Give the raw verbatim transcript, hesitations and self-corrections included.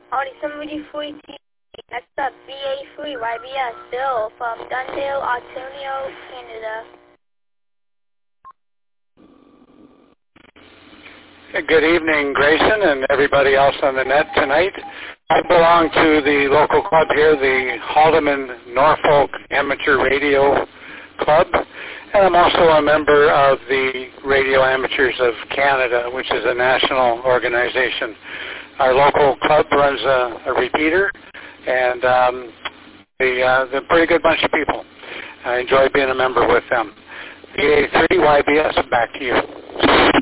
Audi somebody free T. Next up, V A three Y B S Bill from Dundale, Ontario, Canada. Good evening, Grayson, and everybody else on the net tonight. I belong to the local club here, the Haldeman Norfolk Amateur Radio Club, and I'm also a member of the Radio Amateurs of Canada, which is a national organization. Our local club runs a, a repeater, and um, they, uh, they're a pretty good bunch of people. I enjoy being a member with them. V A three Y B S, back to you.